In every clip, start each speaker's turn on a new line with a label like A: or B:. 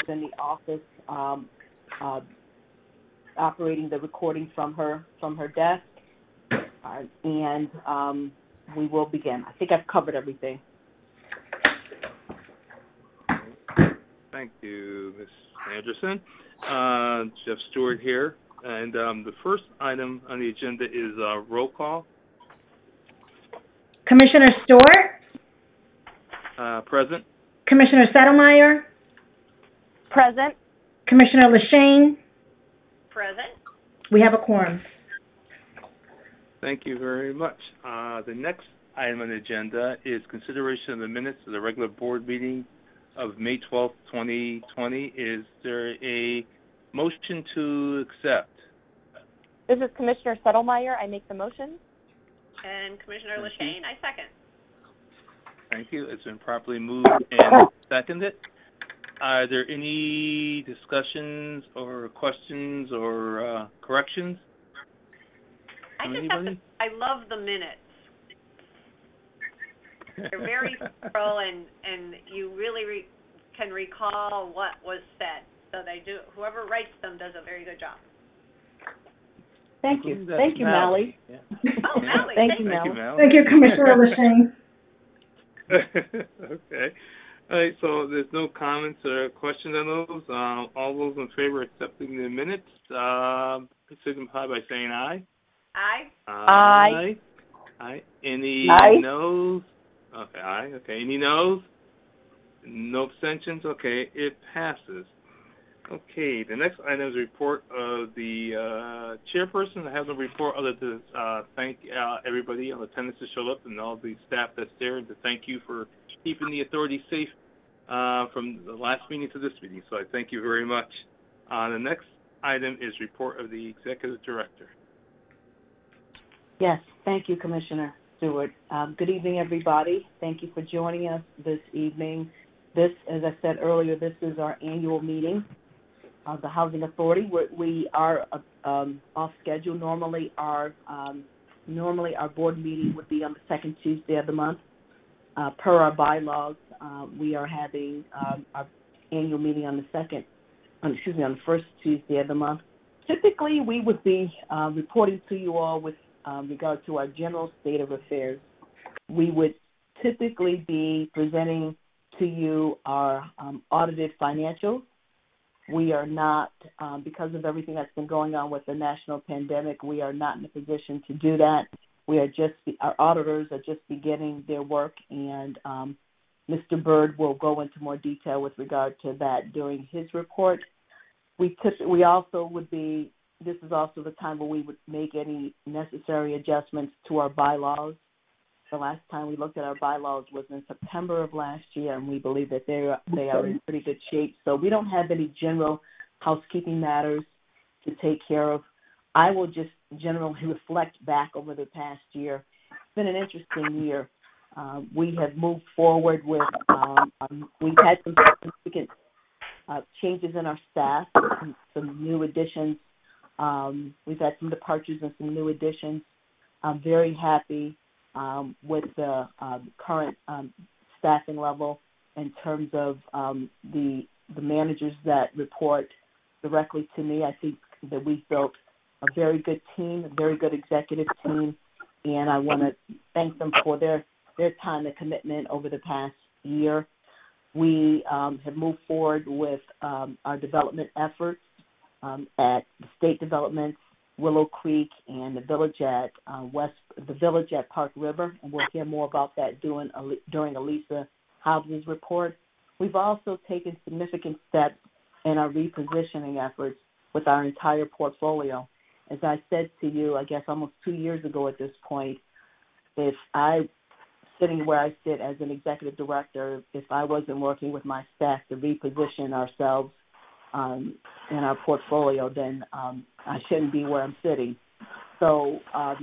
A: in the office operating the recording from her desk, and we will begin. I think I've covered everything.
B: Thank you, Ms. Anderson. Jeff Stewart here, and the first item on the agenda is roll call.
C: Commissioner Stewart?
B: Present.
C: Commissioner Settlemeyer?
D: Present.
C: Commissioner LaShane?
D: Present.
C: We have a quorum.
B: Thank you very much. The next item on the agenda is consideration of the minutes of the regular board meeting of May 12th, 2020. Is there a motion to accept?
D: This is Commissioner Settlemeyer. I make the motion.
E: And Commissioner LaShane, I second.
B: Thank you. It's been properly moved and seconded. Are there any discussions or questions or corrections?
E: I love the minutes. They're very thorough, and you really can recall what was said. So whoever writes them does a very good job.
A: Thank you. Thank you, Mally.
B: Yeah.
E: Oh, Mally.
A: Thank you, Mally.
C: Thank you, Commissioner LaShane.
B: Okay. All right, so there's no comments or questions on those. All those in favor of accepting the minutes, signify by saying aye.
E: Aye.
D: Aye.
B: Aye. Any noes? Okay, aye. Okay, any noes? No abstentions? Okay, it passes. Okay, the next item is a report of the chairperson. I have no report other than thank everybody on attendance that showed up and all the staff that's there, and to thank you for keeping the authority safe from the last meeting to this meeting. So I thank you very much. The next item is report of the executive director.
A: Yes, thank you, Commissioner Stewart. Good evening, everybody. Thank you for joining us this evening. This, as I said earlier, this is our annual meeting of the Housing Authority. We are off schedule. Normally our board meeting would be on the second Tuesday of the month. Per our bylaws, we are having our annual meeting on the first Tuesday of the month. Typically, we would be reporting to you all with regard to our general state of affairs. We would typically be presenting to you our audited financials. We are not, because of everything that's been going on with the national pandemic, we are not in a position to do that. Our auditors are just beginning their work, and Mr. Byrd will go into more detail with regard to that during his report. We also would be, this is also the time where we would make any necessary adjustments to our bylaws. The last time we looked at our bylaws was in September of last year, and we believe that they are in pretty good shape. So we don't have any general housekeeping matters to take care of. I will just generally reflect back over the past year. It's been an interesting year. We have moved forward with, we've had some significant changes in our staff, some new additions. We've had some departures and some new additions. I'm very happy with the current staffing level in terms of the managers that report directly to me. I think that we've built a very good team, a very good executive team, and I want to thank them for their time and commitment over the past year. We have moved forward with our development efforts at the state developments, Willow Creek, and the village at Park River, and we'll hear more about that during Elisa Hobbs' report. We've also taken significant steps in our repositioning efforts with our entire portfolio. As I said to you, I guess almost 2 years ago at this point, if I, sitting where I sit as an executive director, if I wasn't working with my staff to reposition ourselves in our portfolio, then I shouldn't be where I'm sitting. So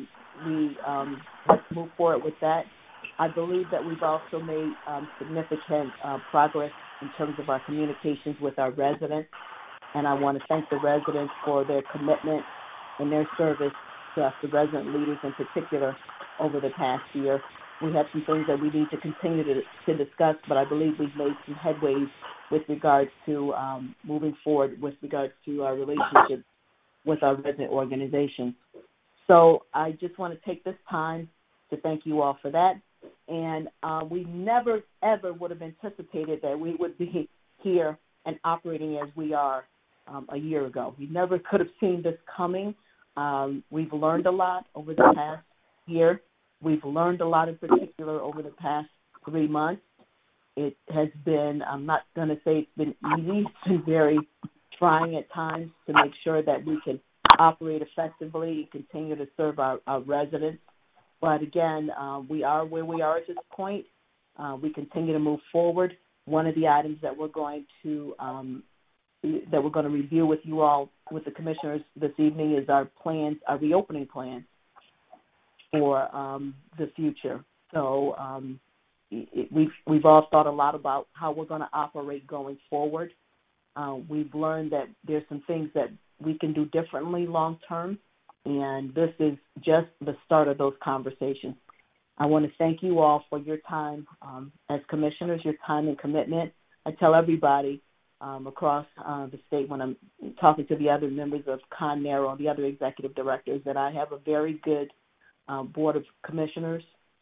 A: let's move forward with that. I believe that we've also made significant progress in terms of our communications with our residents, and I want to thank the residents for their commitment and their service to us, the resident leaders in particular, over the past year. We have some things that we need to continue to discuss, but I believe we've made some headways with regards to moving forward with regards to our relationship with our resident organizations. So I just want to take this time to thank you all for that. And we never, ever would have anticipated that we would be here and operating as we are a year ago. We never could have seen this coming. We've learned a lot over the past year. We've learned a lot in particular over the past 3 months. It has been, I'm not going to say it's been easy. It's been very trying at times to make sure that we can operate effectively, continue to serve our residents. But again, we are where we are at this point. We continue to move forward. One of the items that we're going to review with you all, with the commissioners this evening, is our plans, our reopening plans for the future. So we've all thought a lot about how we're going to operate going forward. We've learned that there's some things that we can do differently long term, and this is just the start of those conversations. I want to thank you all for your time as commissioners, your time and commitment. I tell everybody across the state when I'm talking to the other members of ConNarrow and the other executive directors that I have a very good board of commissioners.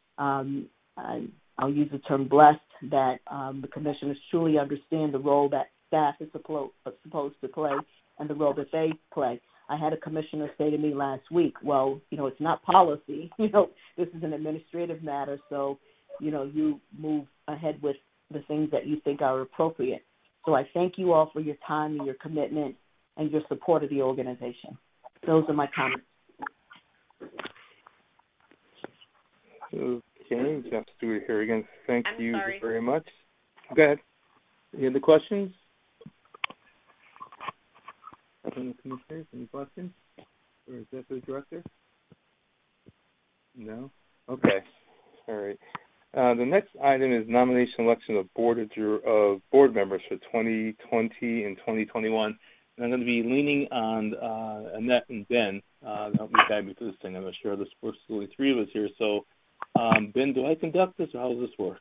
A: I'll use the term blessed, that the commissioners truly understand the role that staff is supposed to play and the role that they play. I had a commissioner say to me last week, well, it's not policy. This is an administrative matter, so, you move ahead with the things that you think are appropriate. So I thank you all for your time and your commitment and your support of the organization. Those are my comments.
B: Okay, Jeff Stewart here again. Thank you
E: sorry.
B: very much. Go ahead. Any other questions? Commissioners, any questions? Or Executive Director? No? Okay. All right. The next item is nomination election of board members for 2020 and 2021. And I'm going to be leaning on Annette and Ben to help me guide me through this thing. I'm not sure there's only 3 of us here. So, Ben, do I conduct this, or how does this work?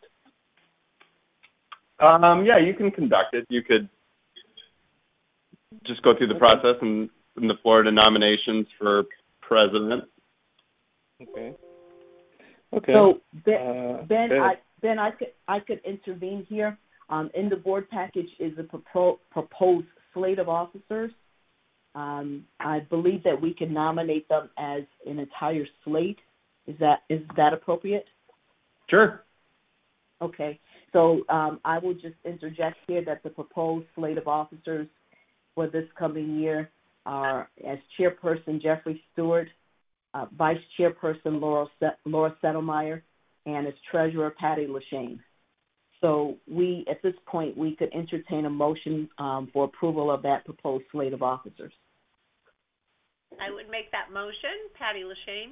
F: Yeah, you can conduct it. You could just go through the process and the Florida nominations for president.
B: Okay.
A: So Ben, I could intervene here. In the board package is a proposed slate of officers. I believe that we can nominate them as an entire slate. Is that appropriate?
F: Sure.
A: Okay. So I will just interject here that the proposed slate of officers for this coming year are, as chairperson, Jeffrey Stewart, vice chairperson, Laura Settlemyer, and as treasurer, Patty LaShane. So at this point, we could entertain a motion for approval of that proposed slate of officers.
E: I would make that motion, Patty LaShane.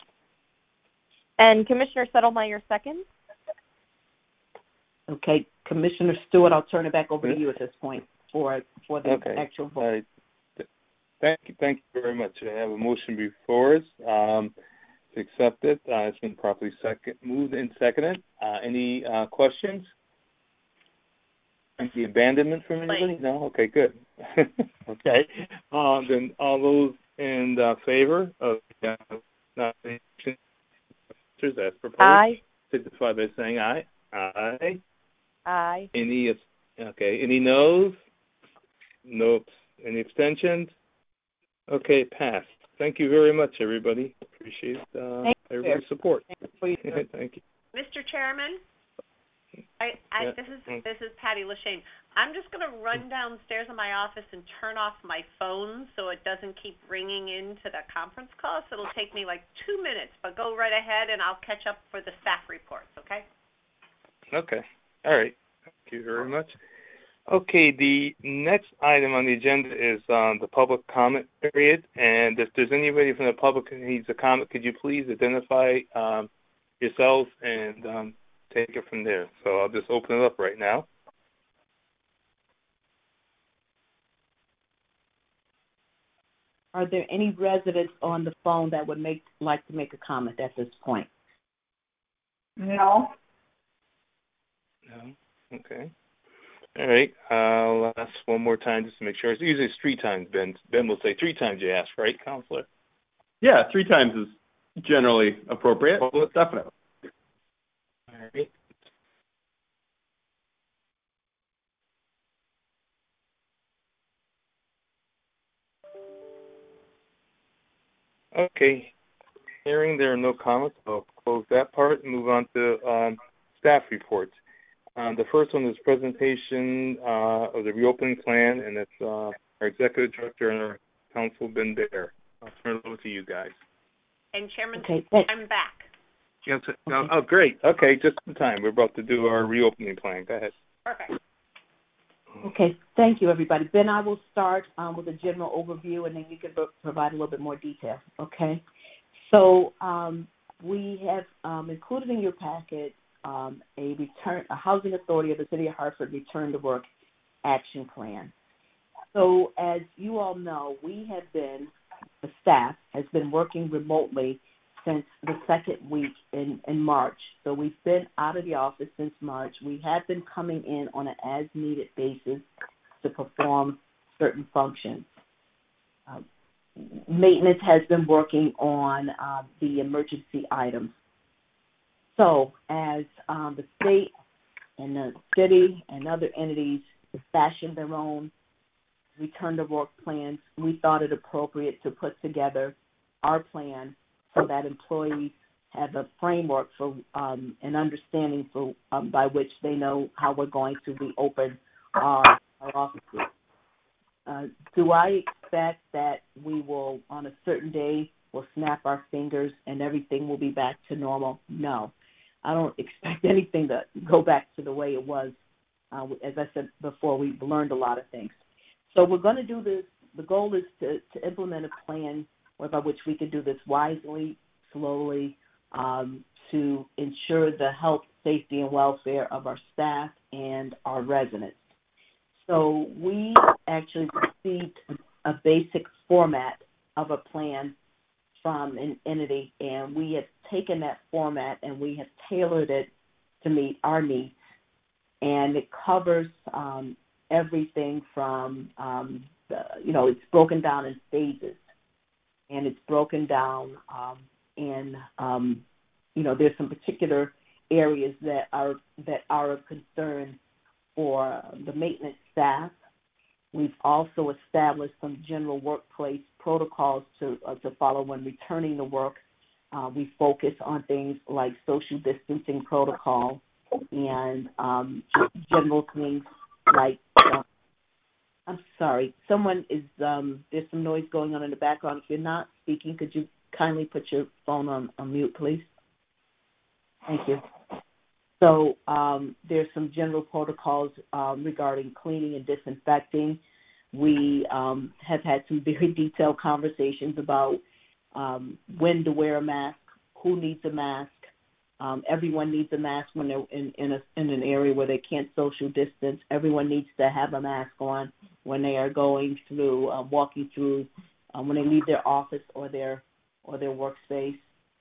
D: And Commissioner Settlemyer seconds.
A: Okay, Commissioner Stewart, I'll turn it back over to you at this point for the actual vote.
B: All right. Thank you very much. I have a motion before us to accept it. It's been properly moved and seconded. Any questions? Any abandonment from anybody? No? Okay, good. Okay. Then all those in favor of nomination as proposed,
D: Aye.
B: signify by saying aye. Aye.
D: Aye.
B: Any noes? No. Any abstentions? Okay, passed. Thank you very much, everybody. Appreciate everybody's support. Thank you.
E: Mr. Chairman, this is Patty LaShane. I'm just going to run downstairs in my office and turn off my phone so it doesn't keep ringing into the conference call. So it'll take me like 2 minutes, but go right ahead and I'll catch up for the staff reports, okay?
B: Okay. All right. Thank you very much. Okay, the next item on the agenda is the public comment period. And if there's anybody from the public who needs a comment, could you please identify yourselves and take it from there. So I'll just open it up right now.
A: Are there any residents on the phone that would like to make a comment at this point?
C: No.
B: No? Okay. All right. I'll ask one more time just to make sure. It's usually 3 times, Ben. Ben will say 3 times you ask, right, Counselor?
F: Yeah, 3 times is generally appropriate.
B: Well,
F: Definitely.
B: All right. Okay. Hearing there are no comments, I'll close that part and move on to staff reports. The first one is presentation of the reopening plan, and it's our executive director and our counsel, Ben Baer. I'll turn it over to you guys.
E: And Chairman,
A: Okay.
E: I'm back.
B: Yes. Oh, great. Okay, just in time. We're about to do our reopening plan. Go ahead.
E: Perfect.
A: Okay, thank you, everybody. Ben, I will start with a general overview, and then you can provide a little bit more detail, okay? So we have included in your packet a Housing Authority of the City of Hartford Return to Work Action Plan. So as you all know, the staff has been working remotely since the second week in March. So we've been out of the office since March. We have been coming in on an as-needed basis to perform certain functions. Maintenance has been working on the emergency items. So as the state and the city and other entities fashion their own return to work plans, we thought it appropriate to put together our plan so that employees have a framework for an understanding for by which they know how we're going to reopen our offices. Do I expect that we will, on a certain day, will snap our fingers and everything will be back to normal? No. I don't expect anything to go back to the way it was. As I said before, we've learned a lot of things. So we're going to do this. The goal is to implement a plan by which we can do this wisely, slowly, to ensure the health, safety, and welfare of our staff and our residents. So we actually received a basic format of a plan from an entity, and we have taken that format and we have tailored it to meet our needs. And it covers everything from, it's broken down in phases. And it's broken down there's some particular areas that are of concern for the maintenance staff. We've also established some general workplace protocols to follow when returning to work. We focus on things like social distancing protocol and general things like I'm sorry. Someone is, there's some noise going on in the background. If you're not speaking, could you kindly put your phone on mute, please? Thank you. So there's some general protocols regarding cleaning and disinfecting. We have had some very detailed conversations about when to wear a mask, who needs a mask. Everyone needs a mask when they're in an area where they can't social distance. Everyone needs to have a mask on when they are going through, walking through, when they leave their office or their workspace.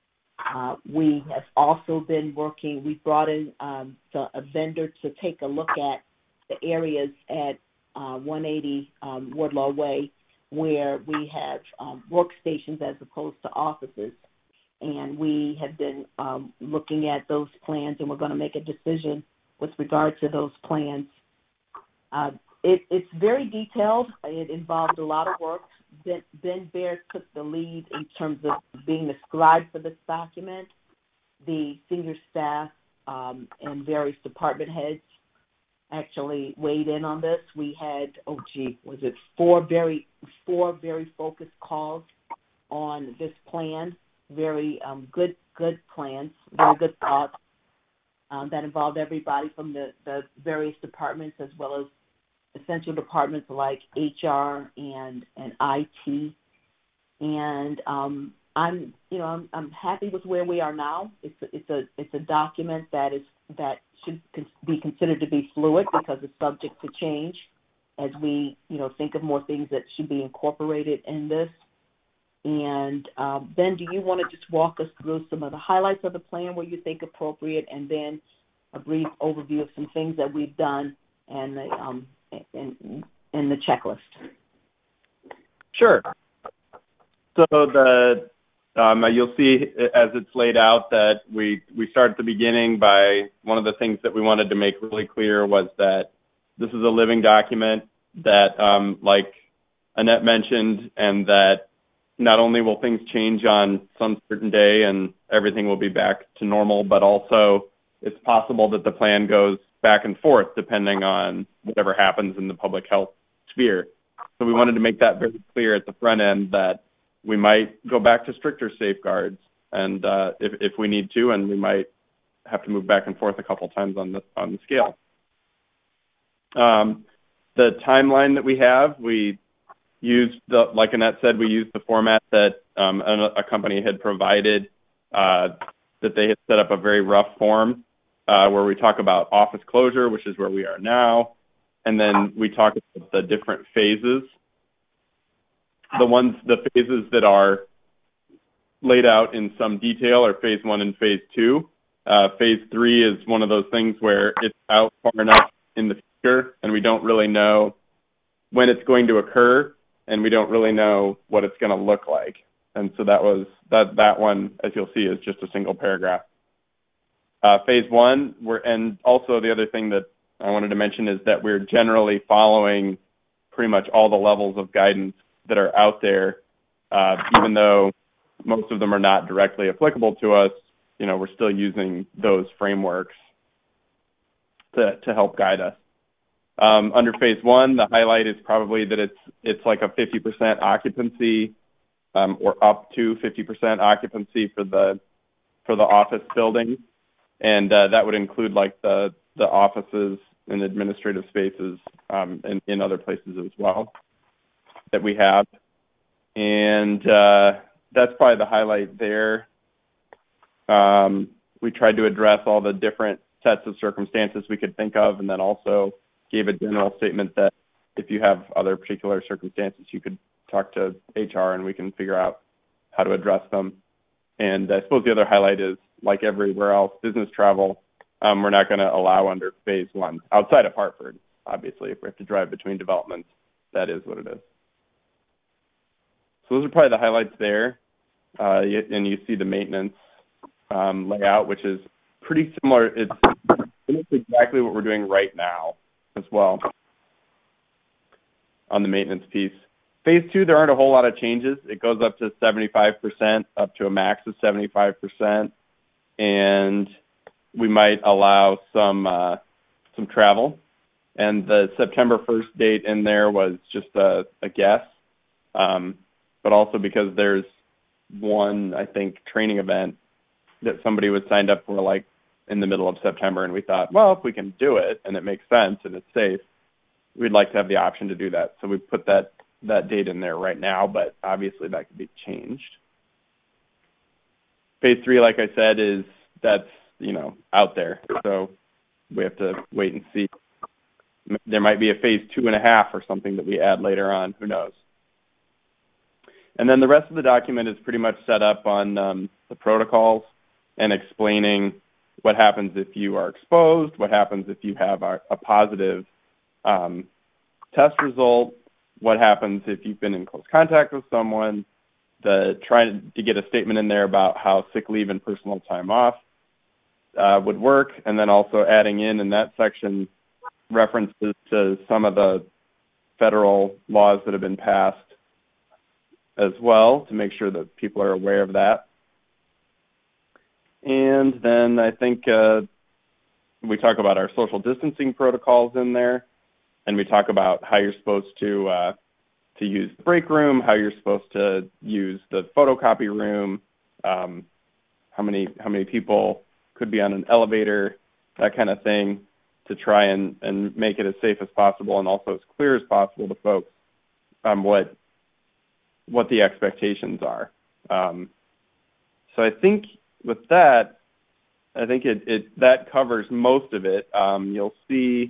A: We have also been working. We brought in a vendor to take a look at the areas at 180 Wardlaw Way where we have workstations as opposed to offices. And we have been looking at those plans, and we're going to make a decision with regard to those plans. It's very detailed. It involved a lot of work. Ben Baer took the lead in terms of being the scribe for this document. The senior staff and various department heads actually weighed in on this. We had, four very focused calls on this plan. Very good plans, very good thoughts that involved everybody from the various departments as well as essential departments like HR and IT. And I'm happy with where we are now. It's a document that should be considered to be fluid because it's subject to change as we think of more things that should be incorporated in this. And Ben, do you want to just walk us through some of the highlights of the plan where you think appropriate, and then a brief overview of some things that we've done and the checklist?
F: Sure. So you'll see as it's laid out that we start at the beginning by one of the things that we wanted to make really clear was that this is a living document that, like Annette mentioned, and that not only will things change on some certain day and everything will be back to normal, but also it's possible that the plan goes back and forth depending on whatever happens in the public health sphere. So we wanted to make that very clear at the front end that we might go back to stricter safeguards, and if we need to, and we might have to move back and forth a couple times on the scale. The timeline that we have, we used like Annette said, we used the format that a company had provided, that they had set up a very rough form where we talk about office closure, which is where we are now, and then we talk about the different phases. The phases that are laid out in some detail are phase 1 and phase 2. Phase 3 is one of those things where it's out far enough in the future and we don't really know when it's going to occur, and we don't really know what it's going to look like. And so that one, as you'll see, is just a single paragraph. Phase 1, and also the other thing that I wanted to mention is that we're generally following pretty much all the levels of guidance that are out there, even though most of them are not directly applicable to us. We're still using those frameworks to help guide us. Under phase 1, the highlight is probably that it's like a 50% occupancy, or up to 50% occupancy for the office building, and that would include like the offices and administrative spaces and in other places as well that we have, and that's probably the highlight there. We tried to address all the different sets of circumstances we could think of, and then also gave a general statement that if you have other particular circumstances, you could talk to HR and we can figure out how to address them. And I suppose the other highlight is, like everywhere else, business travel, we're not going to allow under phase 1, outside of Hartford. Obviously, if we have to drive between developments, that is what it is. So those are probably the highlights there. And you see the maintenance layout, which is pretty similar. It's exactly what we're doing right now as well on the maintenance piece. Phase 2, there aren't a whole lot of changes. It goes up to 75%, up to a max of 75%, and we might allow some travel. And the September 1st date in there was just a guess, but also because there's one, I think, training event that somebody was signed up for like in the middle of September, and we thought, well, if we can do it and it makes sense and it's safe, we'd like to have the option to do that. So we put that date in there right now, but obviously that could be changed. Phase 3, like I said, that's out there. So we have to wait and see. There might be a phase 2.5 or something that we add later on. Who knows? And then the rest of the document is pretty much set up on the protocols and explaining what happens if you are exposed, what happens if you have a positive test result, what happens if you've been in close contact with someone, trying to get a statement in there about how sick leave and personal time off would work, and then also adding in that section references to some of the federal laws that have been passed as well to make sure that people are aware of that. And then I think we talk about our social distancing protocols in there, and we talk about how you're supposed to use the break room, how you're supposed to use the photocopy room, how many people could be on an elevator, that kind of thing, to try and make it as safe as possible and also as clear as possible to folks what the expectations are. So I think with that, that covers most of it. You'll see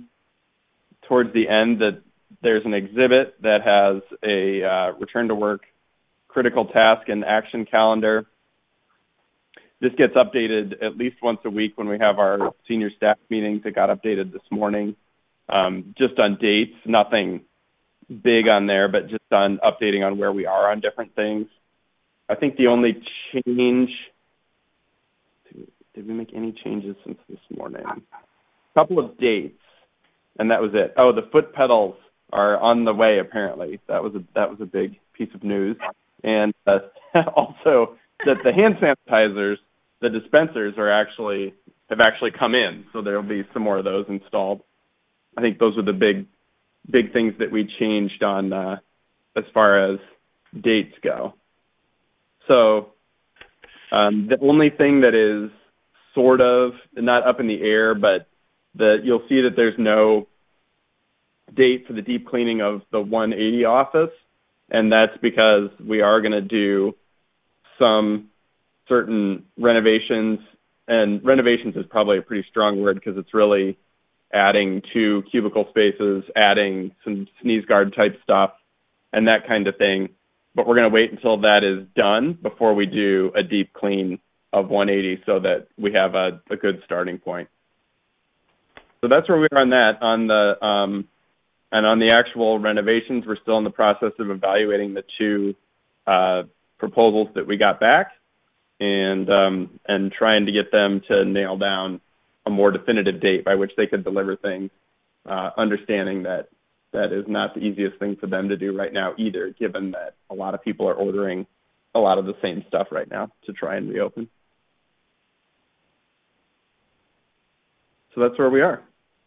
F: towards the end that there's an exhibit that has a return to work critical task and action calendar. This gets updated at least once a week when we have our senior staff meetings. It got updated this morning, just on dates, nothing big on there, but just on updating on where we are on different things. I think the only change, did we make any changes since this morning? A couple of dates, and that was it. Oh, the foot pedals are on the way, apparently. That was a big piece of news. And also that the hand sanitizers, the dispensers have actually come in, so there'll be some more of those installed. I think those are the big things that we changed on as far as dates go. So the only thing that is sort of not up in the air, but you'll see that there's no date for the deep cleaning of the 180 office, and that's because we are going to do some certain renovations, and renovations is probably a pretty strong word because it's really adding 2 cubicle spaces, adding some sneeze guard type stuff, and that kind of thing. But we're going to wait until that is done before we do a deep clean of 180 so that we have a good starting point. So that's where we are on that. And on the actual renovations, we're still in the process of evaluating the 2 proposals that we got back and trying to get them to nail down a more definitive date by which they could deliver things, understanding that is not the easiest thing for them to do right now either, given that a lot of people are ordering a lot of the same stuff right now to try and reopen. So that's where we are.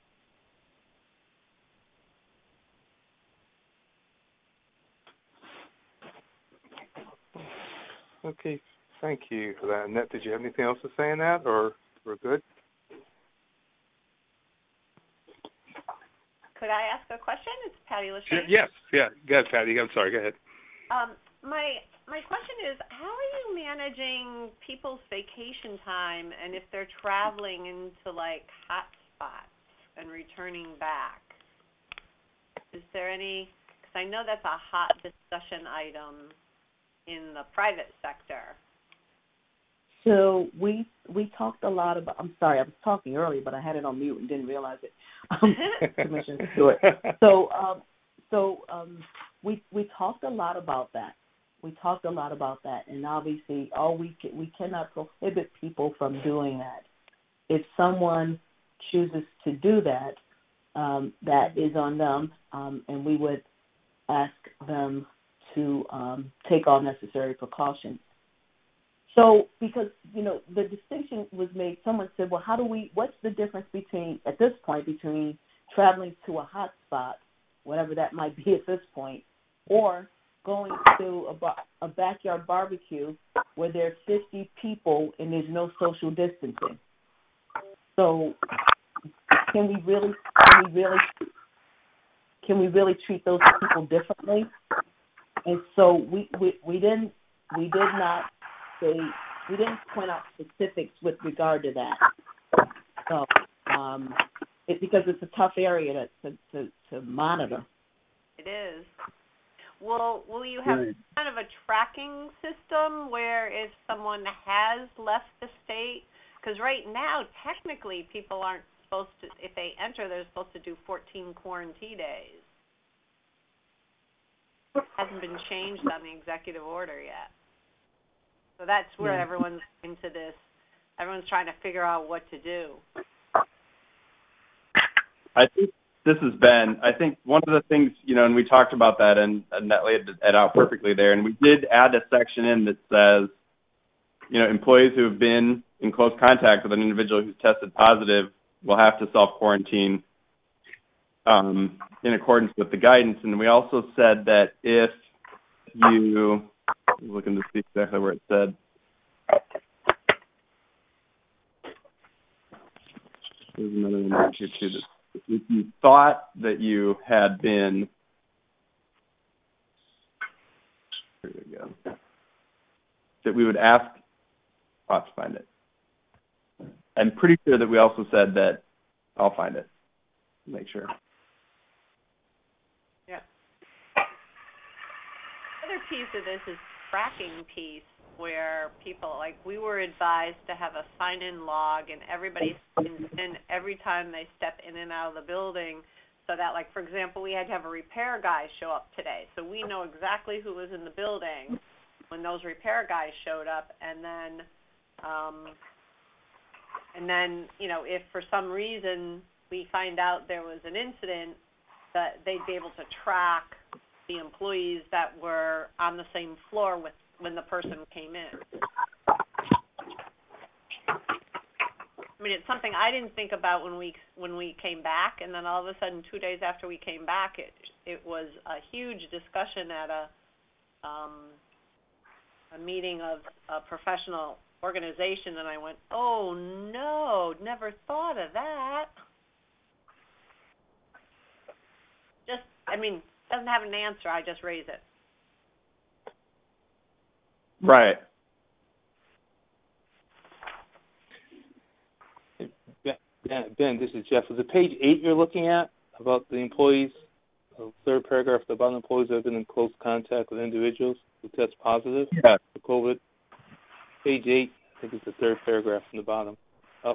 B: Okay, thank you for that. Annette, did you have anything else to say on that, or we're good?
E: Could I ask a question? It's Patty Lashane.
B: Yes, yeah. Go ahead, Patty. I'm sorry. Go ahead.
E: My question is, how are you managing people's vacation time and if they're traveling into, like, hot spots and returning back? Is there any – because I know that's a hot discussion item in the private sector.
A: So we talked a lot about. I'm sorry, I was talking earlier, but I had it on mute and didn't realize it. Commissioner Stewart. So we talked a lot about that. And obviously, we cannot prohibit people from doing that. If someone chooses to do that, that is on them, and we would ask them to take all necessary precautions. So, because, the distinction was made, someone said, well, what's the difference at this point, between traveling to a hot spot, whatever that might be at this point, or going to a backyard barbecue where there are 50 people and there's no social distancing. So, can we really treat those people differently? And so we didn't point out specifics with regard to that. So because it's a tough area to monitor.
E: It is. Will you have kind of a tracking system where if someone has left the state, because right now technically people aren't supposed to, if they enter, they're supposed to do 14 quarantine days. Hasn't been changed on the executive order yet. So that's where everyone's into this. Everyone's trying to figure out what to do.
F: I think this has been, one of the things, and we talked about that, and that laid it out perfectly there, and we did add a section in that says, employees who have been in close contact with an individual who's tested positive will have to self-quarantine in accordance with the guidance. And we also said that if you, I'm looking to see exactly where it said. There's another one here too. If you thought that you had been, here we go, that we would ask, I'll have to find it. I'm pretty sure that we also said that, I'll find it, make sure.
E: Yeah. The other piece of this is tracking piece where people, like, we were advised to have a sign-in log and everybody signs in every time they step in and out of the building, so that, like, for example, we had to have a repair guy show up today, so we know exactly who was in the building when those repair guys showed up, and then, you know, if for some reason we find out there was an incident, that they'd be able to track the employees that were on the same floor with when the person came in. I mean, it's something I didn't think about when we came back, and then all of a sudden, 2 days after we came back, it was a huge discussion at a meeting of a professional organization, and I went, oh no, never thought of that. Doesn't have an answer, I just raise it.
F: Right.
B: Ben, this is Jeff. Is it page 8 you're looking at about the employees, the third paragraph about employees that have been in close contact with individuals who test positive for COVID? Page 8, I think it's the third paragraph from the bottom. Up.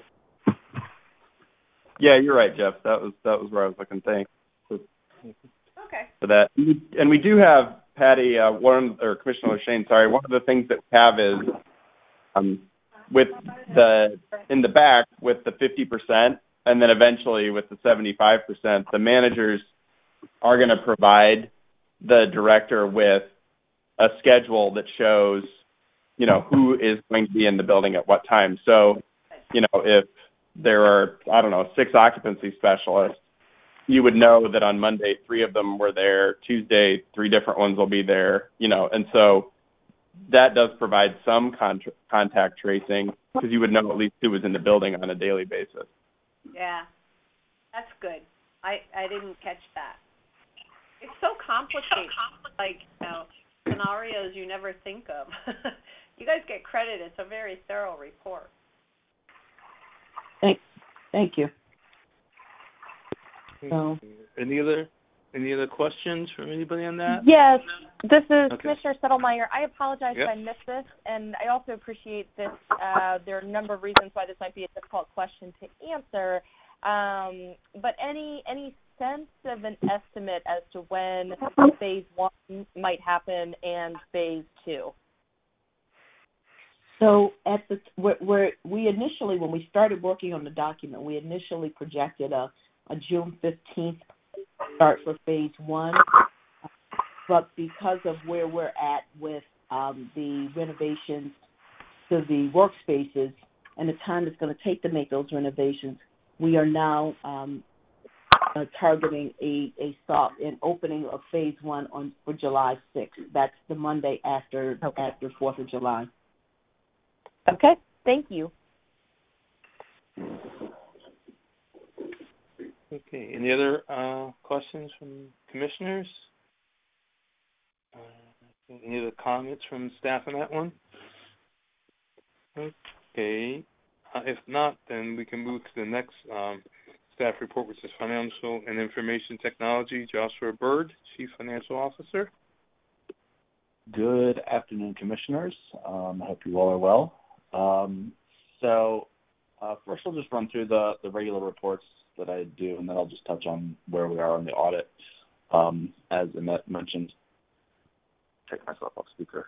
F: Yeah, you're right, Jeff. That was where I was looking. Thanks.
E: Okay.
F: For that. And we do have, Patty, Commissioner Shane, sorry, one of the things that we have is with in the back with the 50% and then eventually with the 75%, the managers are going to provide the director with a schedule that shows, you know, who is going to be in the building at what time. So, you know, if there are, 6 occupancy specialists, you would know that on Monday, 3 of them were there. Tuesday, 3 different ones will be there, you know. And so that does provide some contact tracing because you would know at least who was in the building on a daily basis.
E: Yeah, that's good. I didn't catch that. It's so complicated, like, you know, scenarios you never think of. You guys get credit. It's a very thorough report.
A: Thank you. So,
B: any other questions from anybody on that?
D: Yes, this is
B: Okay.
D: Commissioner Settlemyer. I apologize
B: Yep.
D: if I missed this, and I also appreciate this. There are a number of reasons why this might be a difficult question to answer. But any sense of an estimate as to when phase 1 might happen and phase 2?
A: So where we initially, when we started working on the document, we initially projected a June 15th start for phase 1. But because of where we're at with the renovations to the workspaces and the time it's going to take to make those renovations, we are now targeting an opening of phase 1 for July 6th. That's the Monday after 4th of July.
D: Okay, thank you.
B: Okay, any other questions from commissioners? Any other comments from staff on that one? Okay, if not, then we can move to the next staff report, which is Financial and Information Technology. Joshua Byrd, Chief Financial Officer.
G: Good afternoon, Commissioners. I hope you all are well. First I'll just run through the regular reports that I do, and then I'll just touch on where we are on the audit. As Annette mentioned, take myself off speaker.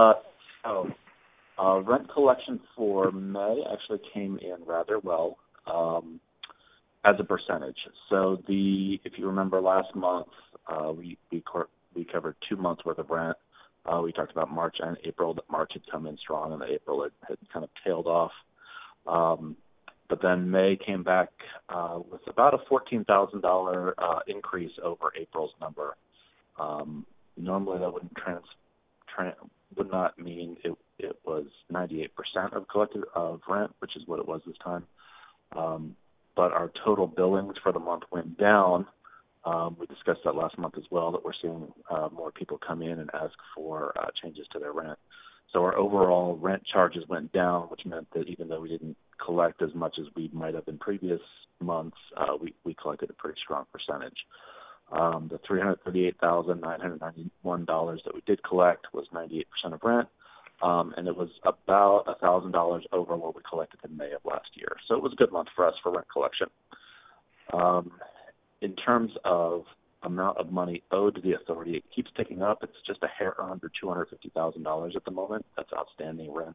G: Rent collection for May actually came in rather well as a percentage. So if you remember last month, we covered 2 months worth of rent. We talked about March and April, that March had come in strong and April had kind of tailed off. But then May came back with about a $14,000 increase over April's number. Normally that would not mean it was 98% of collected of rent, which is what it was this time. But our total billings for the month went down. We discussed that last month as well, that we're seeing more people come in and ask for changes to their rent. So our overall rent charges went down, which meant that even though we didn't collect as much as we might have in previous months, we collected a pretty strong percentage. The $338,991 that we did collect was 98% of rent, and it was about $1,000 over what we collected in May of last year. So it was a good month for us for rent collection. In terms of amount of money owed to the authority, it keeps ticking up. It's just a hair under $250,000 at the moment. That's outstanding rents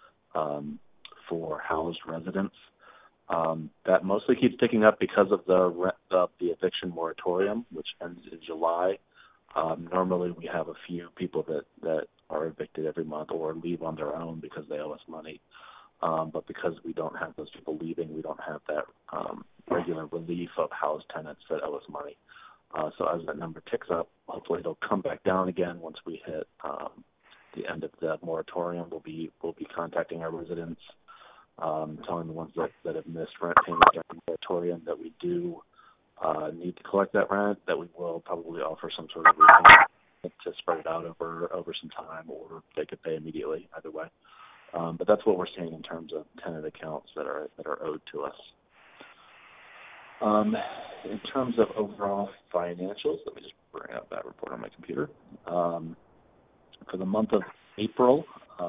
G: for housed residents. That mostly keeps ticking up because of the eviction moratorium, which ends in July. Normally we have a few people that are evicted every month or leave on their own because they owe us money. But because we don't have those people leaving, we don't have that regular relief of housed tenants that owe us money. So as that number ticks up, hopefully it'll come back down again once we hit the end of the moratorium. We'll be contacting our residents, telling the ones that have missed rent payments during the moratorium that we do need to collect that rent, that we will probably offer some sort of refund to spread it out over some time, or they could pay immediately, either way. But that's what we're seeing in terms of tenant accounts that are owed to us. In terms of overall financials, let me just bring up that report on my computer. For the month of April,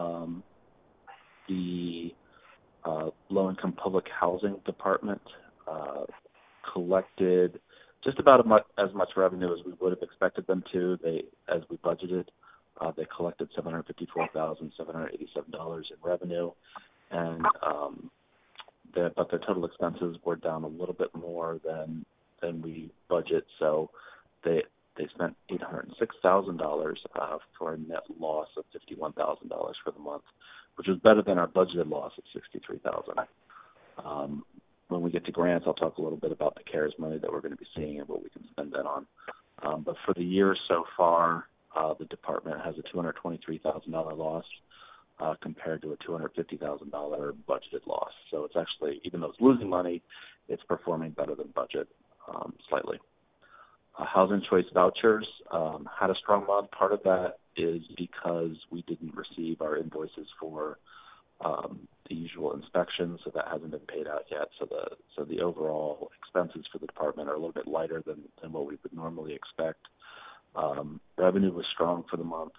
G: the Low-Income Public Housing Department collected just about as much revenue as we would have expected them to. As we budgeted, they collected $754,787 in revenue, and but their total expenses were down a little bit more than we budget. So they spent $806,000 for a net loss of $51,000 for the month, which was better than our budgeted loss of $63,000. When we get to grants, I'll talk a little bit about the CARES money that we're going to be seeing and what we can spend that on. But for the year so far, the department has a $223,000 loss compared to a $250,000 budgeted loss. So it's actually, even though it's losing money, it's performing better than budget slightly. Housing Choice Vouchers had a strong month. Part of that is because we didn't receive our invoices for the usual inspections, so that hasn't been paid out yet. So the overall expenses for the department are a little bit lighter than what we would normally expect. Revenue was strong for the month,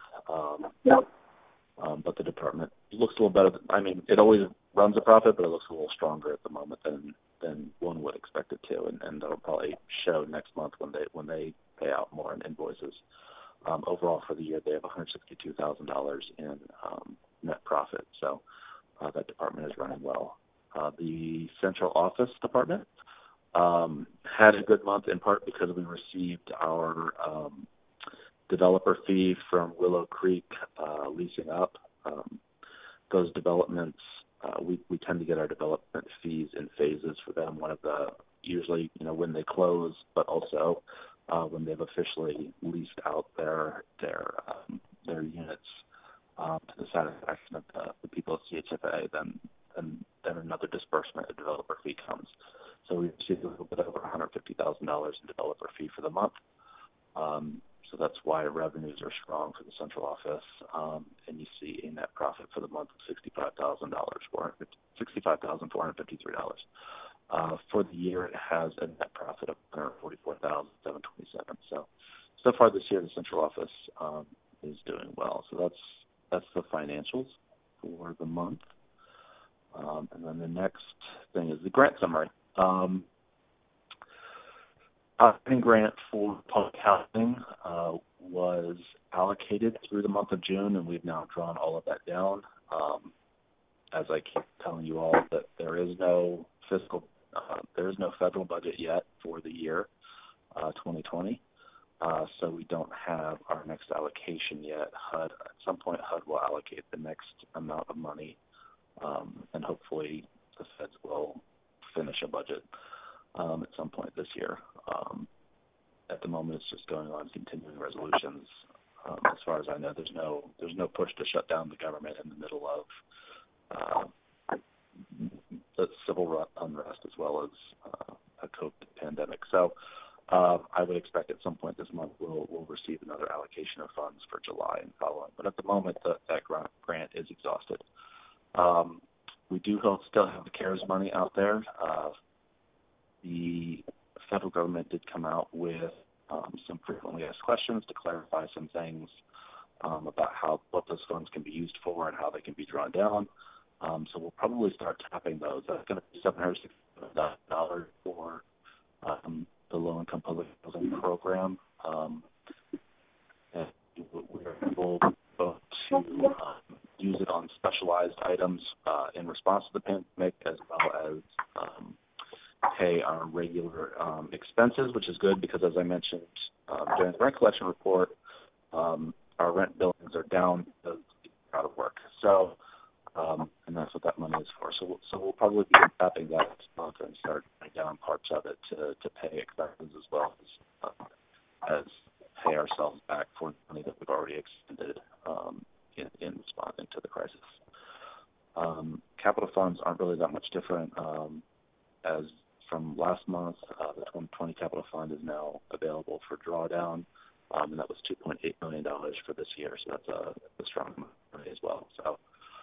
G: but the department looks a little better. It always runs a profit, but it looks a little stronger at the moment than one would expect it to, and that'll probably show next month when they pay out more in invoices. Overall for the year, they have $162,000 in net profit, so that department is running well. The central office department had a good month, in part because we received our developer fee from Willow Creek leasing up. Those developments, we tend to get our development fees in phases for them. One of the, usually, when they close, but also when they've officially leased out their units to the satisfaction of the people at CHFA, then another disbursement, a developer fee comes. So we received a little bit over $150,000 in developer fee for the month. So that's why revenues are strong for the central office, and you see a net profit for the month of $65,453. For the year, it has a net profit of $144,727. So far this year, the central office is doing well. So that's the financials for the month. And then the next thing is the grant summary. Operating grant for public housing was allocated through the month of June, and we've now drawn all of that down. As I keep telling you all, that there is no federal budget yet for the year 2020, so we don't have our next allocation yet. At some point, HUD will allocate the next amount of money, and hopefully the feds will finish a budget at some point this year. At the moment, it's just going on continuing resolutions. As far as I know, there's no push to shut down the government in the middle of the civil unrest as well as a COVID pandemic. So I would expect at some point this month we'll receive another allocation of funds for July and following. But at the moment, that grant is exhausted. We do still have the CARES money out there. The federal government did come out with some frequently asked questions to clarify some things about what those funds can be used for and how they can be drawn down. So we'll probably start tapping those. That's going to be $760 for the low-income public housing program. And we're able both to use it on specialized items in response to the pandemic, as well as pay our regular expenses, which is good because, as I mentioned during the rent collection report, our rent billings are down because we're out of work. So, and that's what that money is for. So we'll probably be tapping that and start writing down parts of it to pay expenses as well as pay ourselves back for money that we've already expended in responding to the crisis. Capital funds aren't really that much different. As from last month, the 2020 capital fund is now available for drawdown, and that was $2.8 million for this year, so that's a strong money as well. So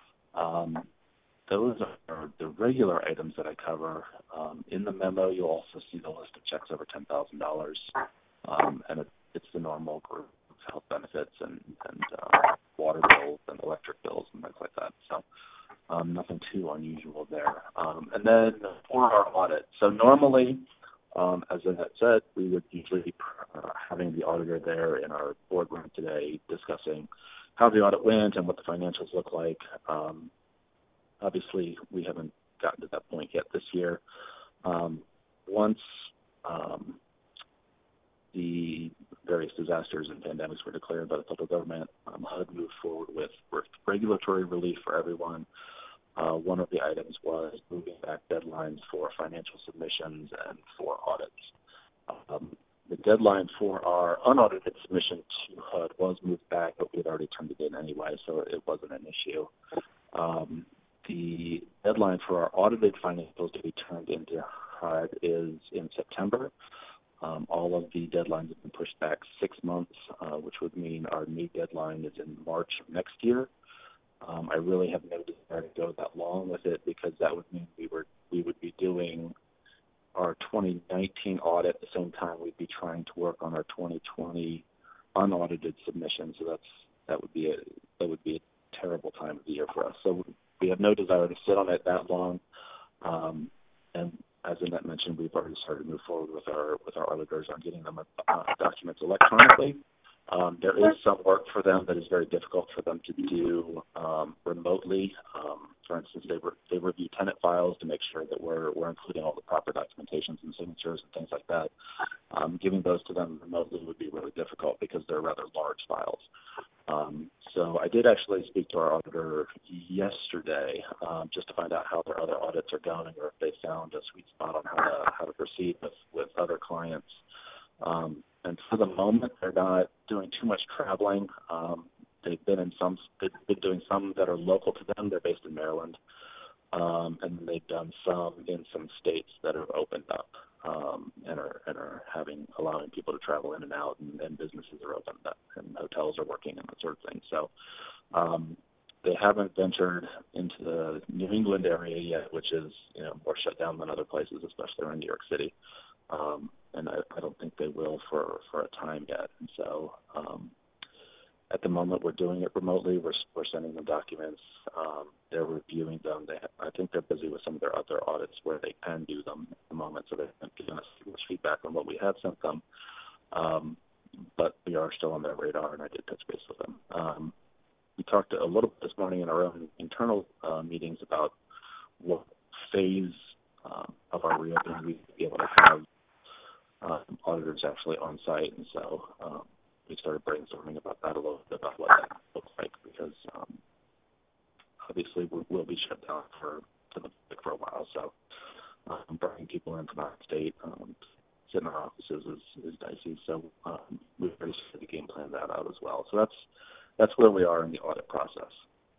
G: those are the regular items that I cover. In the memo, you'll also see the list of checks over $10,000, and it's the normal group of health benefits and water bills and electric bills and things like that. So nothing too unusual there. And then for our audit, so normally, as Annette said, we would usually be having the auditor there in our boardroom today discussing how the audit went and what the financials look like. Obviously, we haven't gotten to that point yet this year. Once the various disasters and pandemics were declared by the federal government, HUD moved forward with regulatory relief for everyone. One of the items was moving back deadlines for financial submissions and for audits. The deadline for our unaudited submission to HUD was moved back, but we had already turned it in anyway, so it wasn't an issue. The deadline for our audited financials to be turned into HUD is in September. All of the deadlines have been pushed back 6 months, which would mean our new deadline is in March of next year. I really have no desire to go that long with it because that would mean we would be doing our 2019 audit at the same time we'd be trying to work on our 2020 unaudited submission. So that would be a terrible time of the year for us. So we have no desire to sit on it that long. And as Annette mentioned, we've already started to move forward with our auditors on getting them documents electronically. There is some work for them that is very difficult for them to do remotely. For instance, they review tenant files to make sure that we're including all the proper documentations and signatures and things like that. Giving those to them remotely would be really difficult because they're rather large files. So I did actually speak to our auditor yesterday just to find out how their other audits are going or if they found a sweet spot on how to proceed with other clients. And for the moment, they're not doing too much traveling. They've been doing some that are local to them. They're based in Maryland, and they've done some in some states that have opened up and are allowing people to travel in and out, and businesses are opened up, and hotels are working and that sort of thing. So they haven't ventured into the New England area yet, which is more shut down than other places, especially in New York City. And I don't think they will for a time yet. And so at the moment, we're doing it remotely. We're sending them documents. They're reviewing them. I think they're busy with some of their other audits where they can do them at the moment, so they haven't given us much feedback on what we have sent them. But we are still on their radar, and I did touch base with them. We talked a little bit this morning in our own internal meetings about what phase of our reopening we'd be able to have auditors actually on site, and so we started brainstorming about that a little bit, about what that looks like, because obviously we'll be shut down for the public for a while, so bringing people in from out of state, sit in our offices is dicey, so we've already started to game plan that out as well. So that's where we are in the audit process.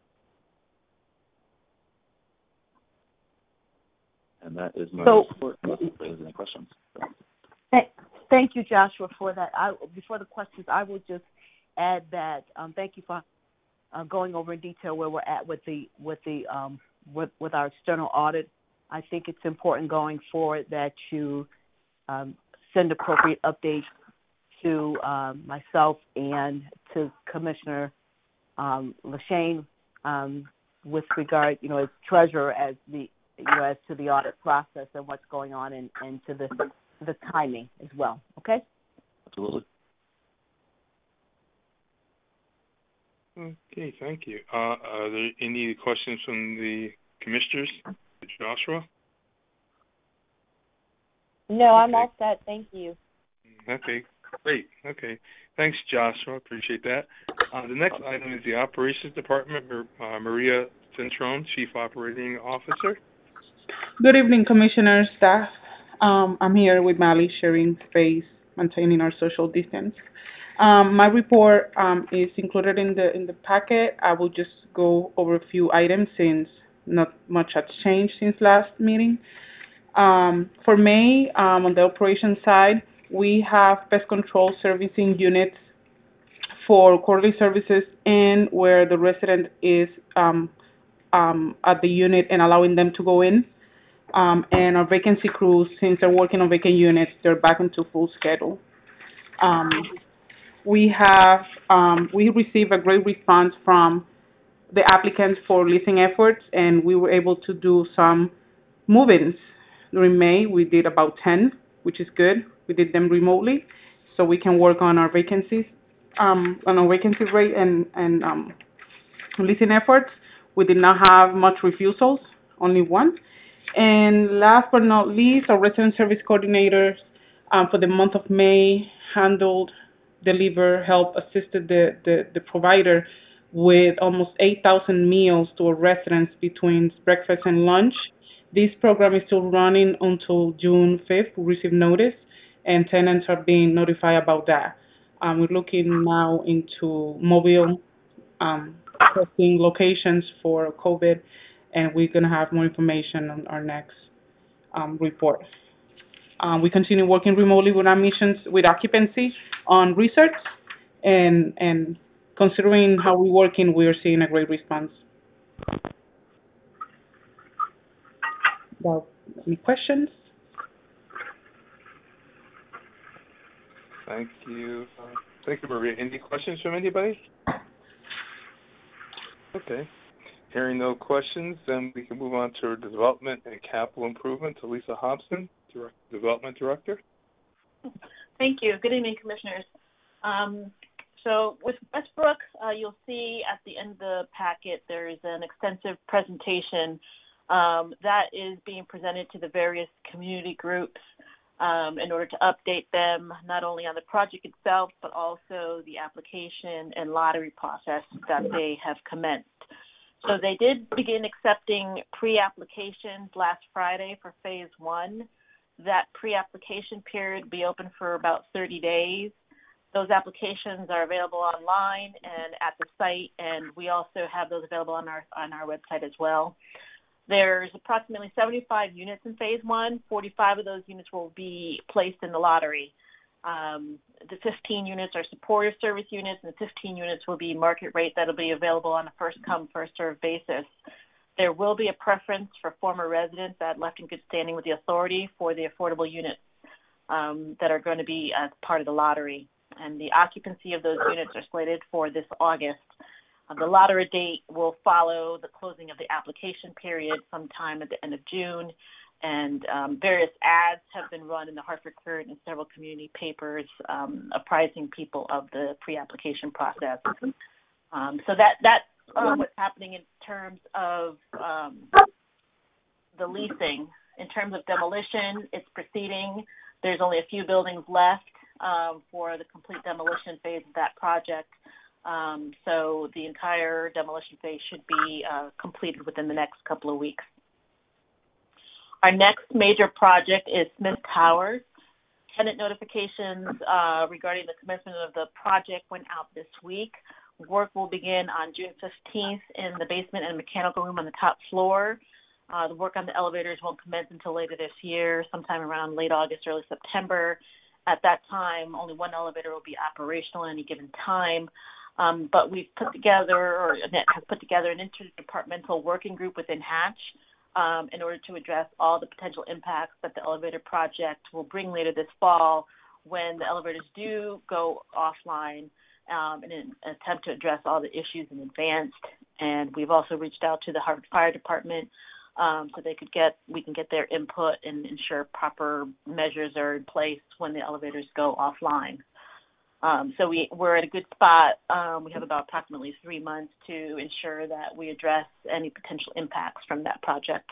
G: And that is my report, unless anybody has any questions.
A: Thank you, Joshua, for that. Before the questions, I will just add that thank you for going over in detail where we're at with our external audit. I think it's important going forward that you send appropriate updates to myself and to Commissioner Lashane with regard, as treasurer, as to the audit process and what's going on, and to the timing as well. Okay.
G: Absolutely.
B: Okay, thank you. Are there any questions from the commissioners? Joshua?
D: No, I'm all set. Thank you.
B: Okay, great. Okay. Thanks, Joshua. Appreciate that. The next item is the Operations Department. Maria Centrone, Chief Operating Officer.
H: Good evening, Commissioner, staff. I'm here with Mally, sharing space, maintaining our social distance. My report is included in the packet. I will just go over a few items since not much has changed since last meeting. For May, on the operations side, we have pest control servicing units for quarterly services and where the resident is at the unit and allowing them to go in. And our vacancy crews, since they're working on vacant units, they're back into full schedule. We received a great response from the applicants for leasing efforts, and we were able to do some move-ins. During May, we did about 10, which is good. We did them remotely, so we can work on our vacancies, on our vacancy rate and leasing efforts. We did not have much refusals, only one. And last but not least, our resident service coordinators for the month of May helped assisted the provider with almost 8,000 meals to our residents between breakfast and lunch. This program is still running until June 5th. We received notice, and tenants are being notified about that. We're looking now into mobile testing locations for COVID, and we're going to have more information on our next report. We continue working remotely with our missions with occupancy on research, and considering how we're working, we are seeing a great response. Well, any questions?
B: Thank you. Thank you, Maria. Any questions from anybody? Okay. Hearing no questions, then we can move on to Development and Capital Improvement to Lisa Hobson, Development Director.
I: Thank you. Good evening, Commissioners. So with Westbrook, you'll see at the end of the packet there is an extensive presentation that is being presented to the various community groups in order to update them not only on the project itself, but also the application and lottery process that they have commenced. So they did begin accepting pre-applications last Friday for Phase 1. That pre-application period will be open for about 30 days. Those applications are available online and at the site, and we also have those available on our website as well. There's approximately 75 units in Phase 1. 45 of those units will be placed in the lottery. The 15 units are supportive service units, and 15 units will be market rate that will be available on a first-come, first-served basis. There will be a preference for former residents that left in good standing with the authority for the affordable units that are going to be as part of the lottery. And the occupancy of those units are slated for this August. The lottery date will follow the closing of the application period sometime at the end of June, and various ads have been run in the Hartford Courant and several community papers apprising people of the pre-application process. So that's what's happening in terms of the leasing. In terms of demolition, it's proceeding. There's only a few buildings left for the complete demolition phase of that project. So the entire demolition phase should be completed within the next couple of weeks. Our next major project is Smith Towers. Tenant notifications regarding the commencement of the project went out this week. Work will begin on June 15th in the basement and mechanical room on the top floor. The work on the elevators won't commence until later this year, sometime around late August, early September. At that time, only one elevator will be operational at any given time. But we've put together, or Annette has put together, an interdepartmental working group within Hatch in order to address all the potential impacts that the elevator project will bring later this fall when the elevators do go offline in an attempt to address all the issues in advance. And we've also reached out to the Harvard Fire Department so we can get their input and ensure proper measures are in place when the elevators go offline. So we're at a good spot. We have about approximately 3 months to ensure that we address any potential impacts from that project.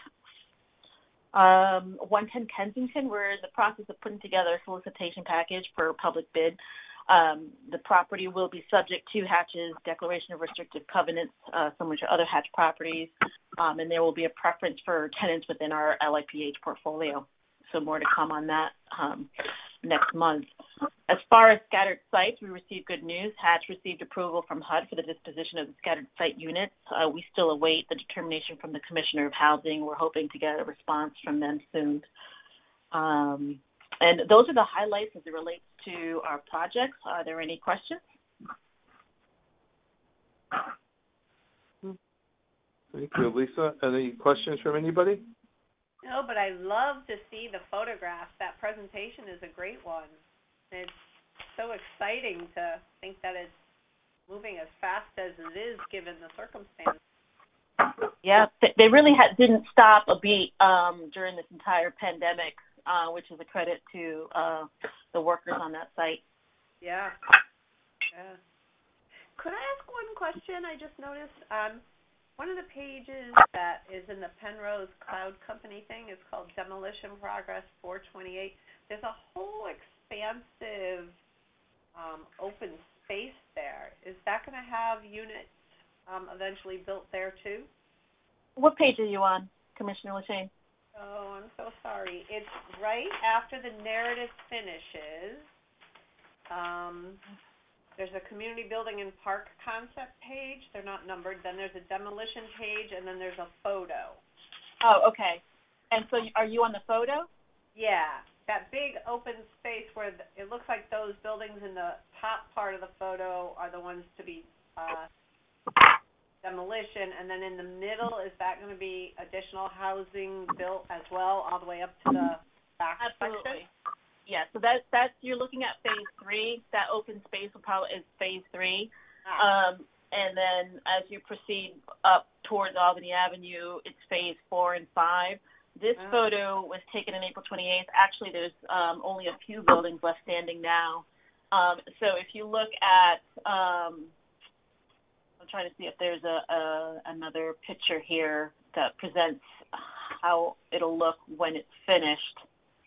I: 110 Kensington, we're in the process of putting together a solicitation package for public bid. The property will be subject to Hatch's declaration of restrictive covenants, similar to other Hatch properties, and there will be a preference for tenants within our LIPH portfolio. So more to come on that next month. As far as scattered sites, we received good news. Hatch received approval from HUD for the disposition of the scattered site units. We still await the determination from the Commissioner of Housing. We're hoping to get a response from them soon. And those are the highlights as it relates to our projects. Are there any questions?
B: Thank you, Lisa. Any questions from anybody?
E: No, but I love to see the photographs. That presentation is a great one. It's so exciting to think that it's moving as fast as it is given the circumstances.
I: Yeah, they really didn't stop a beat during this entire pandemic, which is a credit to the workers on that site.
E: Yeah. Could I ask one question? I just noticed one of the pages that is in the Penrose Cloud Company thing is called Demolition Progress 428. There's a whole expansive open space there. Is that going to have units eventually built there too?
I: What page are you on, Commissioner LaShane?
E: Oh, I'm so sorry. It's right after the narrative finishes. There's a community building and park concept page. They're not numbered. Then there's a demolition page, and then there's a photo.
I: Oh, okay. And so are you on the photo?
E: Yeah. That big open space where it looks like those buildings in the top part of the photo are the ones to be demolition, and then in the middle, is that going to be additional housing built as well, all the way up to the back
I: Absolutely.
E: section?
I: Yeah, so that's you're looking at phase 3. That open space is phase 3. And then as you proceed up towards Albany Avenue, it's phase 4 and 5. This photo was taken on April 28th. Actually, there's only a few buildings left standing now. So if you look at, I'm trying to see if there's another picture here that presents how it'll look when it's finished.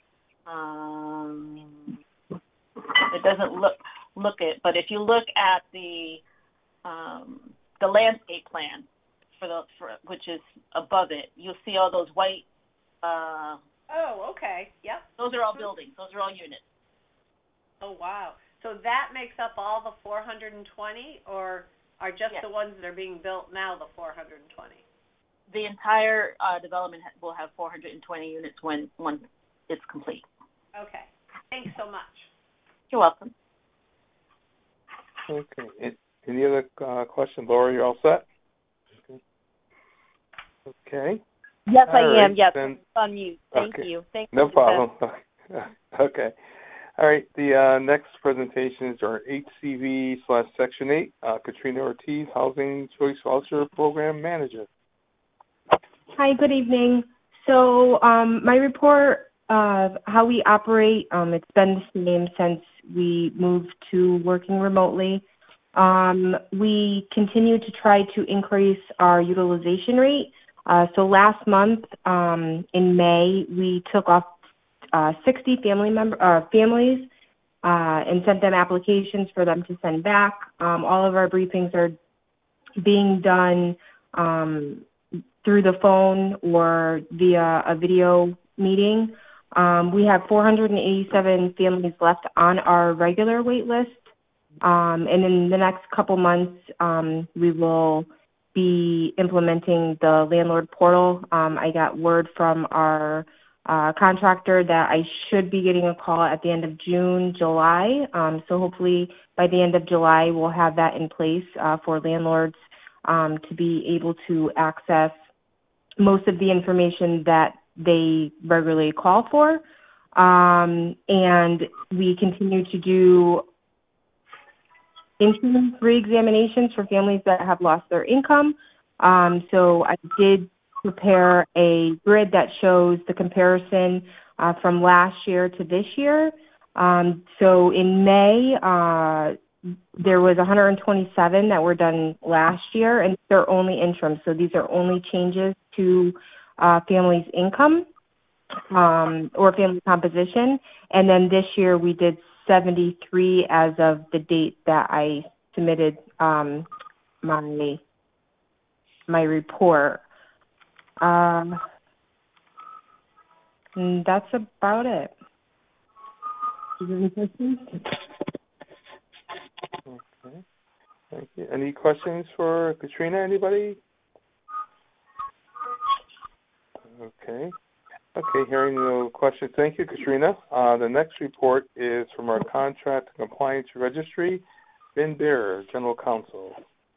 I: It doesn't look it, but if you look at the landscape plan for which is above it, you'll see all those white.
E: Oh, okay. Yep.
I: Those are all buildings. Those are all units.
E: Oh, wow. So that makes up all the 420, or are just the ones that are being built now the 420?
I: The entire development will have 420 units when it's complete.
E: Okay. Thanks so much.
I: You're welcome.
B: Okay. Any other questions? Laura, you're all set? Okay.
D: Yes,
B: All
D: I
B: right,
D: am. Yes,
B: then.
D: on mute. Thank
B: Okay.
D: you. Thank
B: No
D: you.
B: problem. Okay. All right. The next presentations are HCV/Section 8, Katrina Ortiz, Housing Choice Voucher Program Manager.
J: Hi, good evening. So my report of how we operate, it's been the same since we moved to working remotely. We continue to try to increase our utilization rate. So last month, in May, we took off 60 families and sent them applications for them to send back. All of our briefings are being done through the phone or via a video meeting. We have 487 families left on our regular wait list. And in the next couple months, we will be implementing the landlord portal. I got word from our contractor that I should be getting a call at the end of June, July. So hopefully by the end of July, we'll have that in place for landlords to be able to access most of the information that they regularly call for. and we continue to do interim re-examinations for families that have lost their income. So I did prepare a grid that shows the comparison from last year to this year. So in May, there was 127 that were done last year, and they're only interim. So these are only changes to families' income or family composition. And then this year we did 73 as of the date that I submitted my report. And that's about it. Is there any questions?
B: Okay. Thank you. Any questions for Katrina, anybody? Okay. Okay, hearing no questions. Thank you, Katrina. The next report is from our Contract Compliance Registry, Ben Bearer, General Counsel.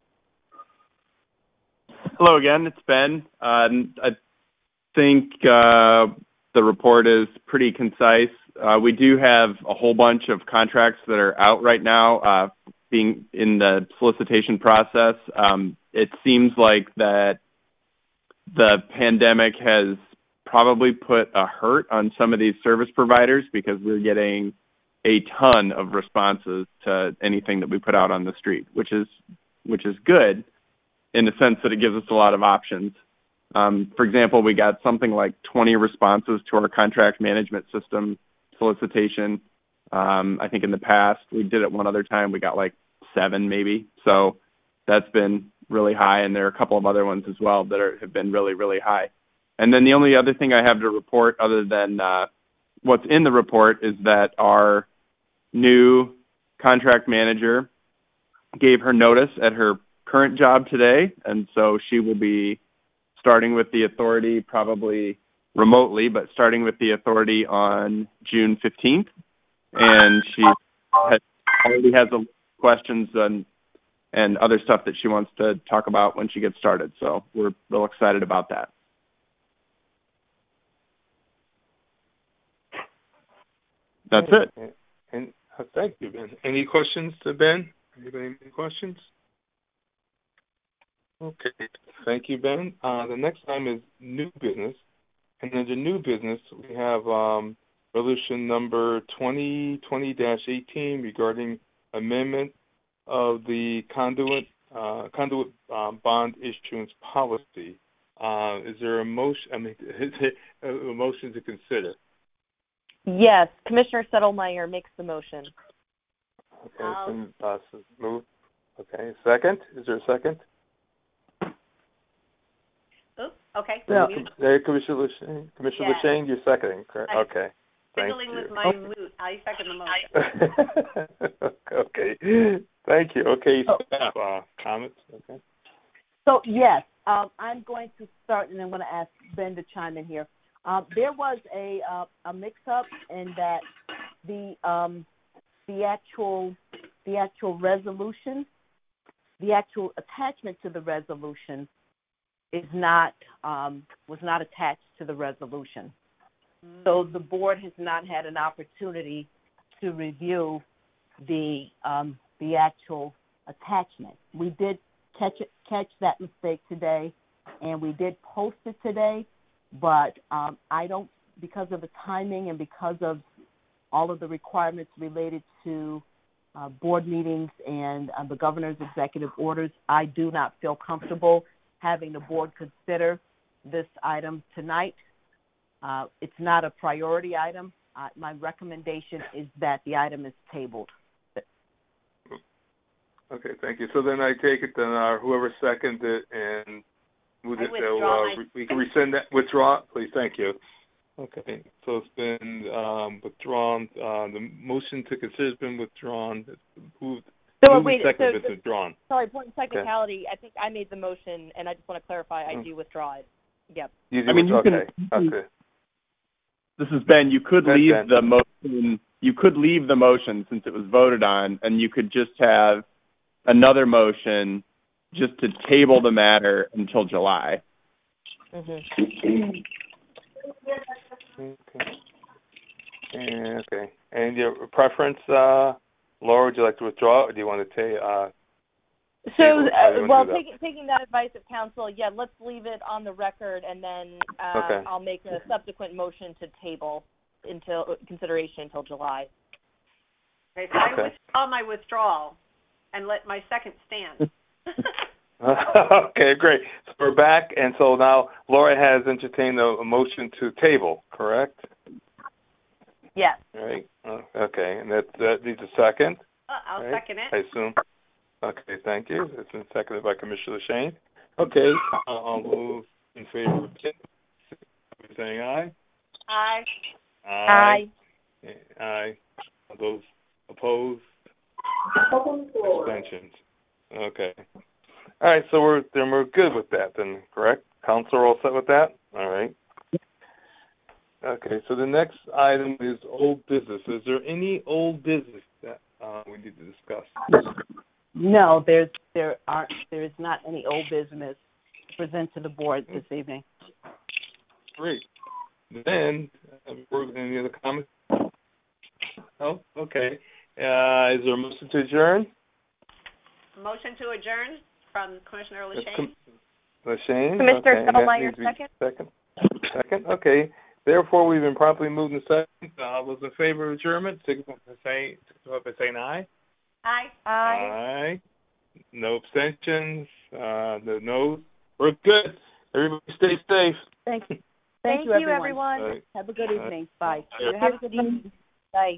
F: Hello again, it's Ben. I think the report is pretty concise. We do have a whole bunch of contracts that are out right now, being in the solicitation process. It seems like that the pandemic has probably put a hurt on some of these service providers because we're getting a ton of responses to anything that we put out on the street, which is good in the sense that it gives us a lot of options. For example, we got something like 20 responses to our contract management system solicitation. I think in the past, we did it one other time, we got like 7 maybe. So that's been really high, and there are a couple of other ones as well that have been really, really high. And then the only other thing I have to report other than what's in the report is that our new contract manager gave her notice at her current job today, and so she will be starting with the authority probably remotely, but starting with the authority on June 15th. And she already has questions and other stuff that she wants to talk about when she gets started. So we're real excited about that. That's it.
B: And thank you, Ben. Any questions to Ben? Anybody have any questions? Okay. Thank you, Ben. The next item is new business. And under new business, we have resolution number 2020-18 regarding amendment of the conduit bond issuance policy. Is there a motion? Is it a motion to consider?
D: Yes, Commissioner Settlemyer makes the motion.
B: Okay, so move. Okay, second. Is there a second?
E: Oops. Okay.
B: Yeah. Commissioner Lashane, you're seconding, correct? Okay. Thank you.
E: With my mute. I second the
B: motion. Okay. Thank you. Okay, staff comments. Okay.
A: So yes, I'm going to start, and I'm going to ask Ben to chime in here. There was a mix-up in that the actual resolution, the actual attachment to the resolution, was not attached to the resolution. So the board has not had an opportunity to review the actual attachment. We did catch that mistake today, and we did post it today. But I don't, because of the timing and because of all of the requirements related to board meetings and the governor's executive orders, I do not feel comfortable having the board consider this item tonight. It's not a priority item. My recommendation is that the item is tabled.
B: Okay, thank you. So then I take it then whoever seconded it and we can rescind that. Withdraw, please. Thank you. Okay, so it's been withdrawn. The motion to consider has been withdrawn. Second has been withdrawn.
D: Sorry, point of technicality. Okay. I think I made the motion, and I just want to clarify. I do withdraw it. Yep.
B: Okay.
F: This is Ben. You could leave the motion. You could leave the motion since it was voted on, and you could just have another motion just to table the matter until July.
B: Okay. Okay. And your preference, Laura, would you like to withdraw, or do you want to take?
D: Taking that advice of counsel, yeah, let's leave it on the record, and then I'll make a subsequent motion to table until consideration until July.
E: Okay, so I withdraw my withdrawal and let my second stand.
B: Okay, great. So we're back, and so now Laura has entertained a motion to table, correct?
D: Yes.
B: All right. Okay, and that needs a second.
E: I'll second it.
B: I assume. Okay, thank you. It's been seconded by Commissioner Shane. Okay, I'll move in favor of it. Saying aye.
E: Aye.
D: Aye.
B: Aye. Those opposed? Abstentions. Okay. All right, so we're good with that then, correct? Counselor, all set with that? All right. Okay, so the next item is old business. Is there any old business that we need to discuss?
A: No, there is not any old business to present to the board this evening.
B: Great. Then, any other comments? Oh, okay. Is there a motion to adjourn?
E: Motion to adjourn from Commissioner LaShane.
B: LaShane?
D: Commissioner Settlemyer,
B: second. Second, okay. Therefore, we've been properly moved in second. Those in favor of adjournment, signify by saying aye.
E: Aye.
B: Aye. No abstentions. No no's. We're good. Everybody stay safe.
A: Thank you.
D: Thank you, everyone.
B: Right.
A: Have a good evening. Bye.
D: Have a good evening.